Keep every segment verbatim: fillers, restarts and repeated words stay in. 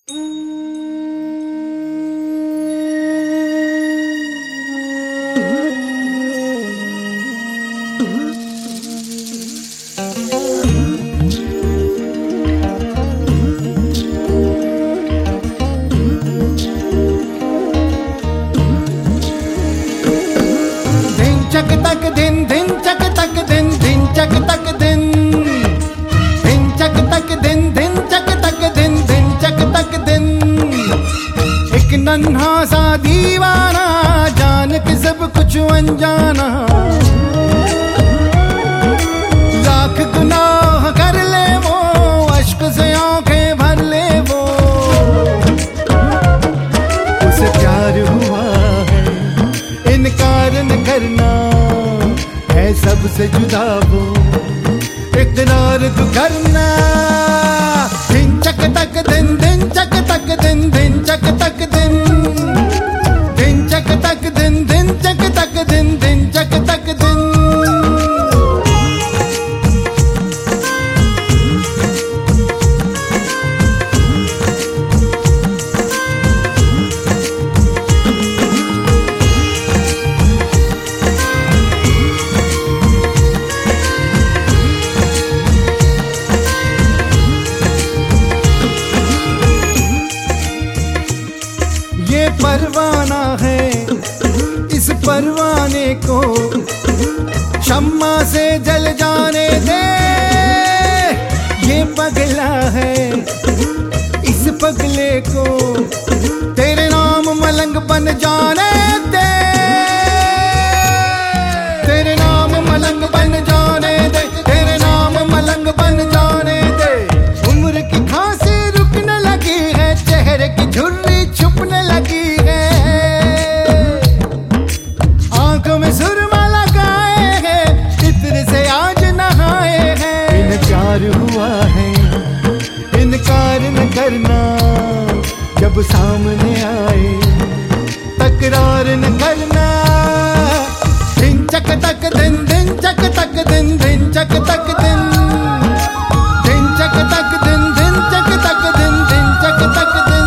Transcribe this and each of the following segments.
चक तक दिन दिन चक तक दिन दिन चक तक दिन दिन चक तक दिन दिन चक तक दिन दिन चक तक दिन एक नन्हा सा दीवाना जान के सब कुछ अनजाना लाख गुनाह कर ले वो अश्क से आंखें भर ले वो उसे प्यार हुआ है इनकार न करना है सबसे जुदा वो इकरार तू करना। दिन चक तक दिन दिन चक तक दिन दिन चक तक दिन दिन चक तक दिन दिन चक तक दिन दिन चक तक दिन। ये परवाना है इस परवाने को शम्मा से जल जाने दे। ये पगला है इस पगले को तेरे नाम मलंग बन जाने दे। तेरे नाम मलंग बन जाने दे तेरे नाम मलंग बन जाने दे। उम्र की खांसी रुकने लगी है चेहरे की झुर्री छुपने लगी है। आंखों में सुरमा लगाए हैं इत्र से आज नहाए हैं। इनकार हुआ है इनकार न करना जब सामने आए तकरार न करना। दिन चक तक दिन दिन चक तक दिन दिन चक तक दिन दिन चक तक दिन दिन चक तक दिन दिन चक तक दिन।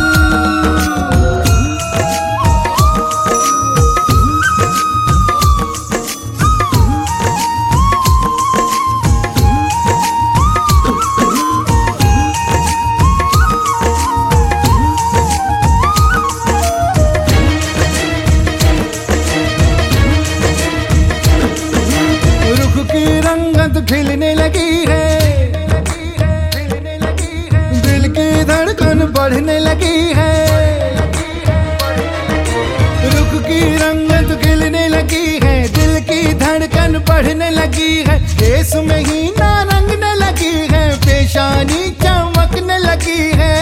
खिलने लगी है दिल की धड़कन बढ़ने लगी है। रुख की रंगत खिलने लगी है दिल की धड़कन बढ़ने लगी है। केस में ही ना रंगने लगी है पेशानी चमकने लगी है।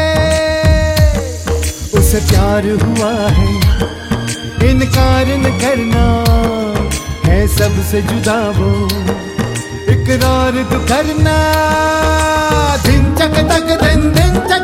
उसे प्यार हुआ है इनकार न करना है सबसे जुदा वो इकरार तू करना। दिन चक तक दिन दिन चक